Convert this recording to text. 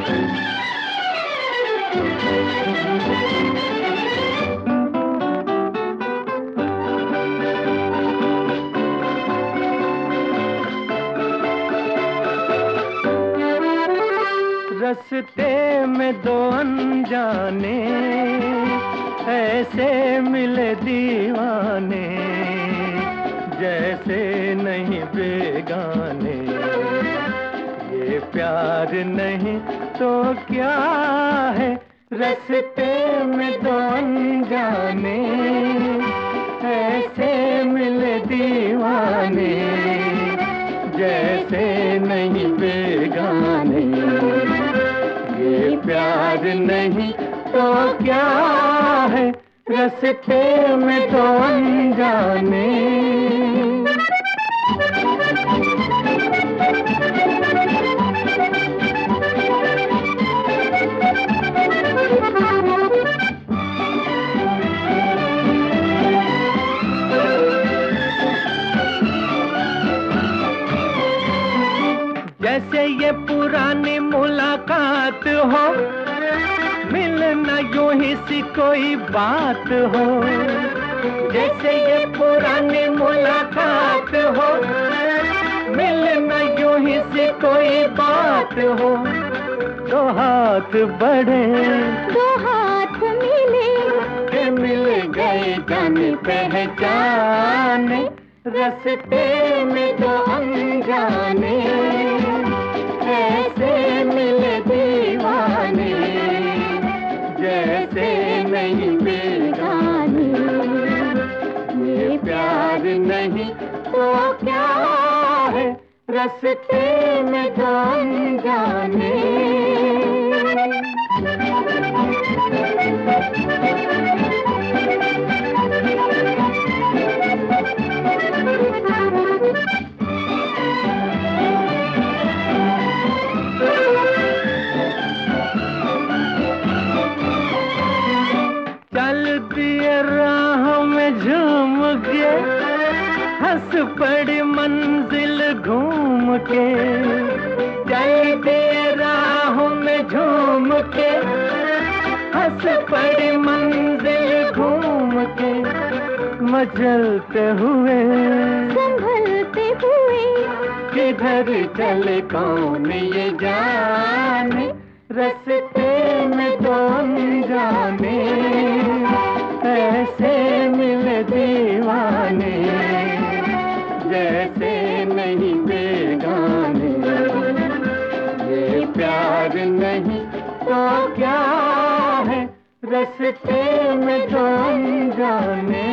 रस्ते में दो अनजाने ऐसे मिले दीवाने, जैसे नहीं बेगाने। ये प्यार नहीं तो क्या है, रस्ते में दो अनजाने ऐसे मिले दीवाने, जैसे नहीं बेगाने। ये प्यार नहीं तो क्या है, रस्ते में दो अनजाने। जैसे ये पुरानी मुलाकात हो, मिलना यूं ही सी कोई बात हो। जैसे ये पुरानी मुलाकात हो, मिलना यूं ही सी कोई बात हो। दो हाथ बढ़े, दो हाथ मिले, के मिल गए जाने पहचाने। रस्ते में दो अनजाने ऐसे मिले दीवाने, जैसे नहीं बेगाने। ये प्यार नहीं तो क्या है, रस्ते में दो अनजाने। चल दिए राह में झूम के, हंस पड़ी मंजिल घूम के। चल दिए राह में झूम के, हंस पड़ी मंजिल घूम के। मचलते हुए, संभलते हुए, किधर चले कौन ये जाने। रस्ते में दो अनजाने ऐसे मिले दीवाने, जैसे नहीं बेगाने। ये प्यार नहीं तो क्या है, रस्ते में दो अनजाने।